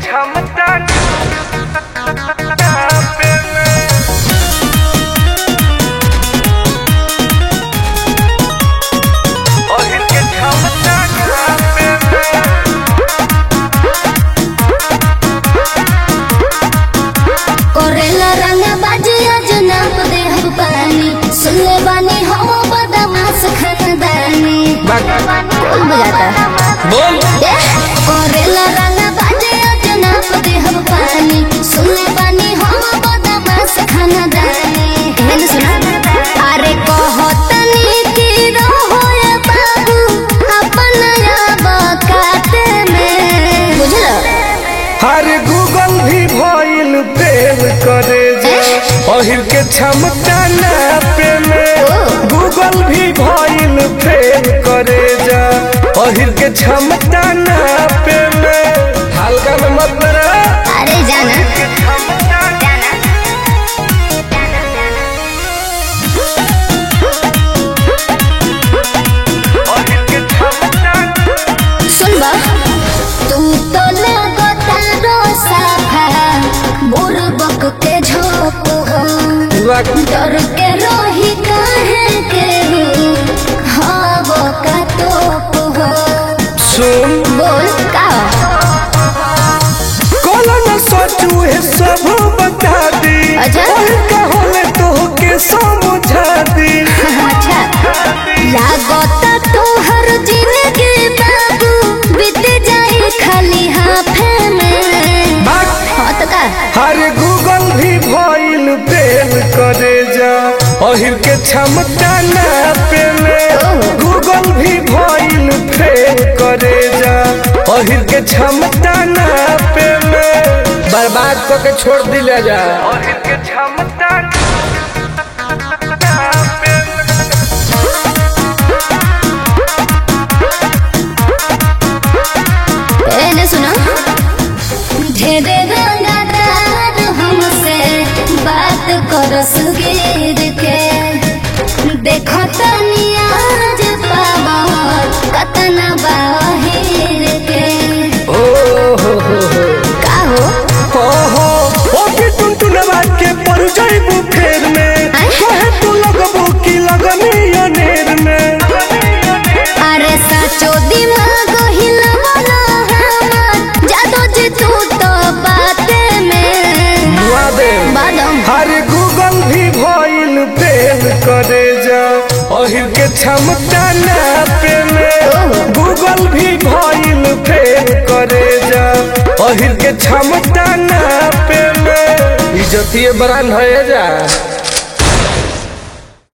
क्षमता करेला रंग बाजिया जनाब दे हम पानी सुनले बानी हम बदमाश खानदानी कौन बजाता बोल करेला रंग बाजिया जनाब दे हम पानी सुनले बानी हम बदमाश खानदानी हेन सुना अरे कहतनी कि रहो ये बाबू अपन बकाते में बुझलो हर गूगल भी भइल फेल करे जा अहिर के क्षमता नापे में गूगल भी भइल फेल करे जा अहिर के क्षमता नापे में हल्का में मत रहा अरे जाना सुनबा तू तो लगता रोसाफा बुरबक के झोंक हो डर के रोही काहे के हवा का तोप हो सुन बोल का कोला न सोचू है सब बता दी अच्छा। कहले तो के समझा दी अच्छा लागता तो हर जिंदगी बाबू बीत जाए खाली हाथे में हाँ तो का हर गूगल भी भइल फेल करे जा अहिर के क्षमता नापे में गूगल भी भइल फेल करे जा अहिर के क्षमता नापे में बर्बाद करके छोड़ दिया जा अहिर के क्षमता पहले सुनो ढेरे रंगदार हमसे बात करो सुगीर के देखो तनी आज पावर कतना बाहिर के ओ हो का हो ओहो ओके टुनटुनवा के पर जाइबू फेर में कहे तू लगबू की लगनी अनेर में अरे सचो दिमाग हिलवला हमर जादो जी तू तो बाते में बादम हर गूगल भी भइल फेल करे जा अहिर के क्षमता नापे में गूगल भी भइल फेल करे जा अहिर के क्षमता नापे में इज्जतिए बरान है जा।